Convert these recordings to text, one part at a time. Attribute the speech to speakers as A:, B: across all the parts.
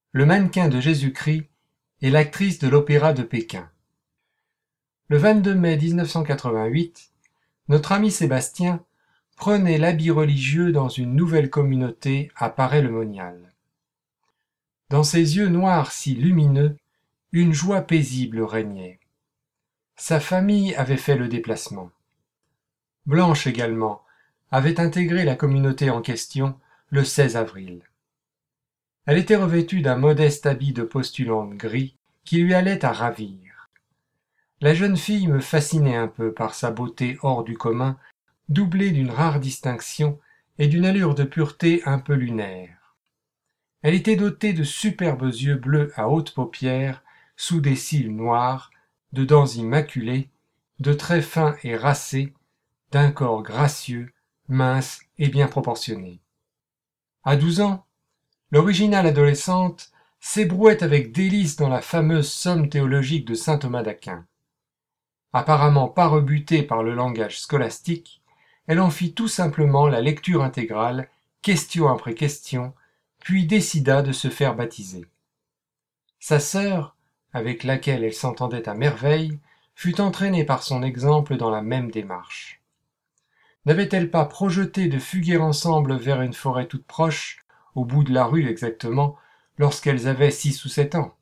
A: Le mannequin de Jésus-Christ et l'actrice de l'Opéra de Pékin. Le 22 mai 1988, notre ami Sébastien prenait l'habit religieux dans une nouvelle communauté à Paray-le-Monial. Dans ses yeux noirs si lumineux, une joie paisible régnait. Sa famille avait fait le déplacement. Blanche également avait intégré la communauté en question le 16 avril. Elle était revêtue d'un modeste habit de postulante gris qui lui allait à ravir. La jeune fille me fascinait un peu par sa beauté hors du commun, doublée d'une rare distinction et d'une allure de pureté un peu lunaire. Elle était dotée de superbes yeux bleus à hautes paupières, sous des cils noirs, de dents immaculées, de traits fins et racés, d'un corps gracieux, mince et bien proportionné. À 12 ans, l'originale adolescente s'ébrouait avec délice dans la fameuse somme théologique de saint Thomas d'Aquin. Apparemment pas rebutée par le langage scolastique, elle en fit tout simplement la lecture intégrale, question après question, puis décida de se faire baptiser. Sa sœur, avec laquelle elle s'entendait à merveille, fut entraînée par son exemple dans la même démarche. N'avait-elle pas projeté de fuguer ensemble vers une forêt toute proche, au bout de la rue exactement, lorsqu'elles avaient 6 ou 7 ans?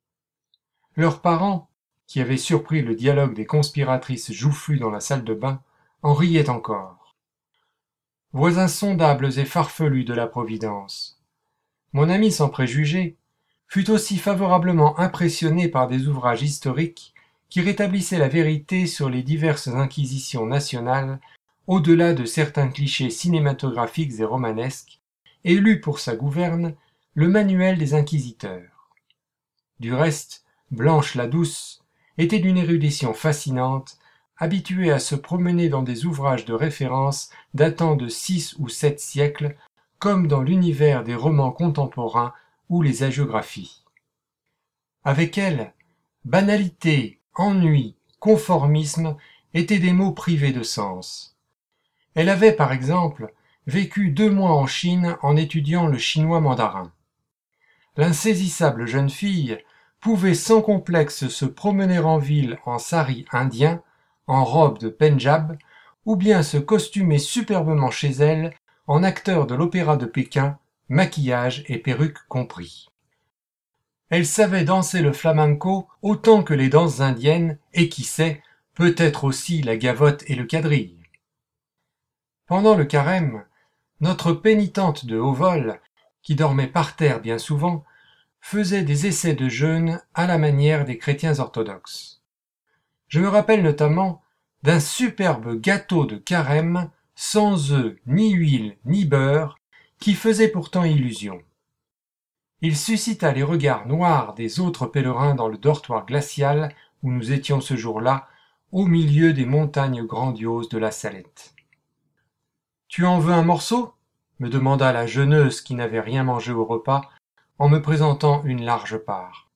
A: Leurs parents, qui avaient surpris le dialogue des conspiratrices joufflues dans la salle de bain, en riaient encore. Voisins sondables et farfelus de la Providence. Mon ami sans préjugés fut aussi favorablement impressionné par des ouvrages historiques qui rétablissaient la vérité sur les diverses inquisitions nationales au-delà de certains clichés cinématographiques et romanesques, et lut pour sa gouverne le manuel des inquisiteurs. Du reste, Blanche la douce était d'une érudition fascinante, habituée à se promener dans des ouvrages de référence datant de 6 ou 7 siècles, comme dans l'univers des romans contemporains ou les hagiographies. Avec elle, banalité, ennui, conformisme étaient des mots privés de sens. Elle avait, par exemple, vécu 2 mois en Chine en étudiant le chinois mandarin. L'insaisissable jeune fille pouvait sans complexe se promener en ville en sari indien, en robe de Pendjab, ou bien se costumer superbement chez elle en acteur de l'opéra de Pékin, maquillage et perruque compris. Elle savait danser le flamenco autant que les danses indiennes et qui sait, peut-être aussi la gavotte et le quadrille. Pendant le carême, notre pénitente de haut vol, qui dormait par terre bien souvent, faisait des essais de jeûne à la manière des chrétiens orthodoxes. Je me rappelle notamment d'un superbe gâteau de carême sans œufs, ni huile, ni beurre, qui faisait pourtant illusion. Il suscita les regards noirs des autres pèlerins dans le dortoir glacial où nous étions ce jour-là, au milieu des montagnes grandioses de la Salette. « Tu en veux un morceau ?» me demanda la jeuneuse qui n'avait rien mangé au repas, en me présentant une large part.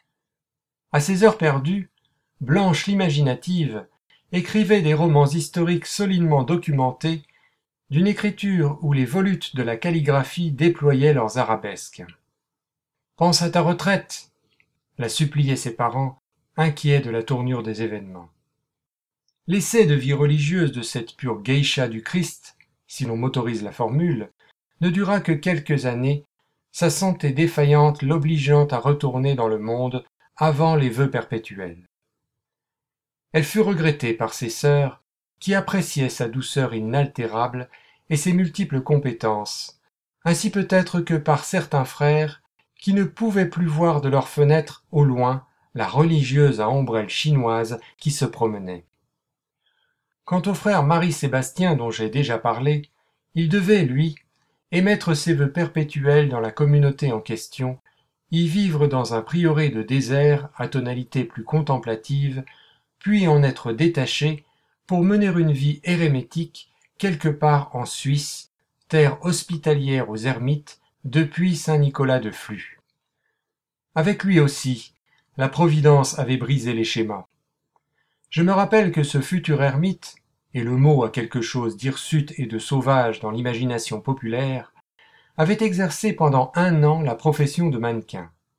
A: À ses heures perdues, Blanche l'imaginative écrivait des romans historiques solidement documentés, d'une écriture où les volutes de la calligraphie déployaient leurs arabesques. « Pense à ta retraite !» la suppliaient ses parents, inquiets de la tournure des événements. L'essai de vie religieuse de cette pure geisha du Christ, si l'on m'autorise la formule, ne dura que quelques années, sa santé défaillante l'obligeant à retourner dans le monde avant les vœux perpétuels. Elle fut regrettée par ses sœurs, qui appréciaient sa douceur inaltérable et ses multiples compétences, ainsi peut-être que par certains frères qui ne pouvaient plus voir de leurs fenêtres, au loin, la religieuse à ombrelle chinoise qui se promenait. Quant au frère Marie-Sébastien dont j'ai déjà parlé, il devait, lui, émettre ses vœux perpétuels dans la communauté en question, y vivre dans un prieuré de désert à tonalité plus contemplative, puis en être détaché pour mener une vie érémétique quelque part en Suisse, terre hospitalière aux ermites depuis Saint-Nicolas de Flux. Avec lui aussi, la Providence avait brisé les schémas. Je me rappelle que ce futur ermite, et le mot a quelque chose d'hirsute et de sauvage dans l'imagination populaire, avait exercé pendant 1 an la profession de mannequin.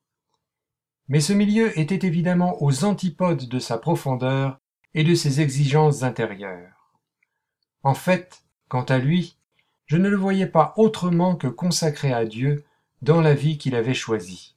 A: Mais ce milieu était évidemment aux antipodes de sa profondeur et de ses exigences intérieures. En fait, quant à lui, je ne le voyais pas autrement que consacré à Dieu dans la vie qu'il avait choisie.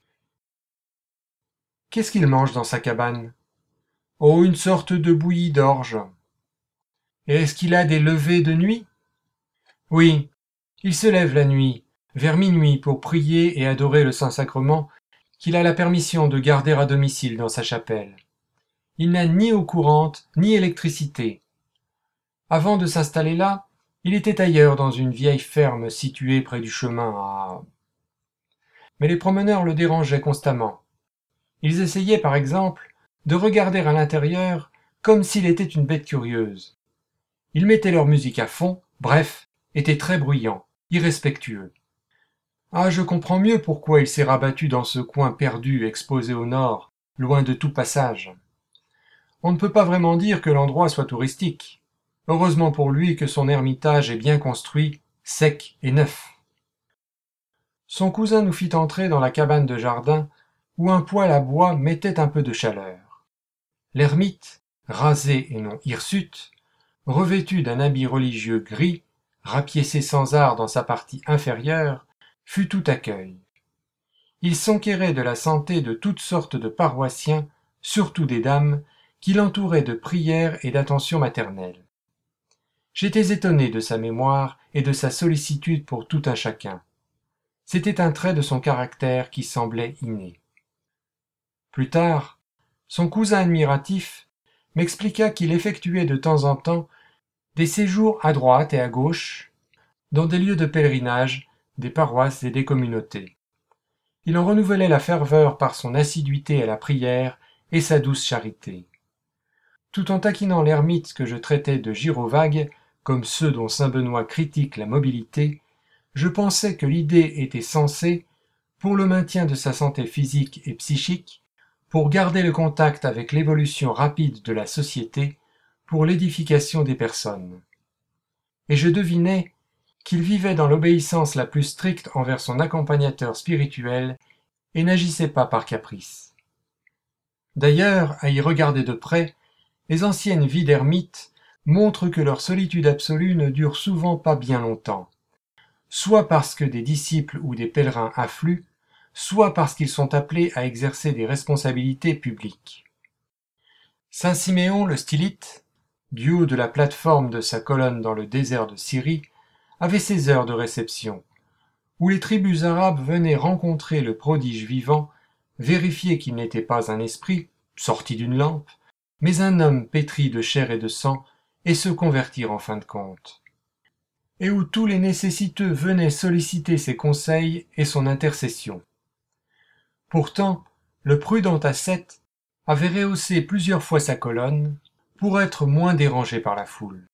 A: Qu'est-ce qu'il mange dans sa cabane? Oh, une sorte de bouillie d'orge. Et est-ce qu'il a des levées de nuit? Oui, il se lève la nuit, vers minuit, pour prier et adorer le Saint-Sacrement qu'il a la permission de garder à domicile dans sa chapelle. Il n'a ni eau courante, ni électricité. Avant de s'installer là, il était ailleurs dans une vieille ferme située près du chemin à... Mais les promeneurs le dérangeaient constamment. Ils essayaient, par exemple, de regarder à l'intérieur comme s'il était une bête curieuse. Ils mettaient leur musique à fond, bref, étaient très bruyants, irrespectueux. Ah, je comprends mieux pourquoi il s'est rabattu dans ce coin perdu exposé au nord, loin de tout passage. On ne peut pas vraiment dire que l'endroit soit touristique. Heureusement pour lui que son ermitage est bien construit, sec et neuf. Son cousin nous fit entrer dans la cabane de jardin où un poêle à bois mettait un peu de chaleur. L'ermite, rasé et non hirsute, revêtu d'un habit religieux gris, rapiécé sans art dans sa partie inférieure, fut tout accueil. Il s'enquérait de la santé de toutes sortes de paroissiens, surtout des dames, qui l'entouraient de prières et d'attentions maternelles. J'étais étonné de sa mémoire et de sa sollicitude pour tout un chacun. C'était un trait de son caractère qui semblait inné. Plus tard, son cousin admiratif m'expliqua qu'il effectuait de temps en temps des séjours à droite et à gauche dans des lieux de pèlerinage, des paroisses et des communautés. Il en renouvelait la ferveur par son assiduité à la prière et sa douce charité. Tout en taquinant l'ermite que je traitais de gyrovague, comme ceux dont saint Benoît critique la mobilité, je pensais que l'idée était censée, pour le maintien de sa santé physique et psychique, pour garder le contact avec l'évolution rapide de la société, pour l'édification des personnes. Et je devinais qu'il vivait dans l'obéissance la plus stricte envers son accompagnateur spirituel et n'agissait pas par caprice. D'ailleurs, à y regarder de près, les anciennes vies d'ermites montrent que leur solitude absolue ne dure souvent pas bien longtemps, soit parce que des disciples ou des pèlerins affluent, soit parce qu'ils sont appelés à exercer des responsabilités publiques. Saint Siméon le Stylite, du haut de la plate-forme de sa colonne dans le désert de Syrie, avait ses heures de réception, où les tribus arabes venaient rencontrer le prodige vivant, vérifier qu'il n'était pas un esprit, sorti d'une lampe, mais un homme pétri de chair et de sang, et se convertir en fin de compte. Et où tous les nécessiteux venaient solliciter ses conseils et son intercession. Pourtant, le prudent ascète avait rehaussé plusieurs fois sa colonne pour être moins dérangé par la foule.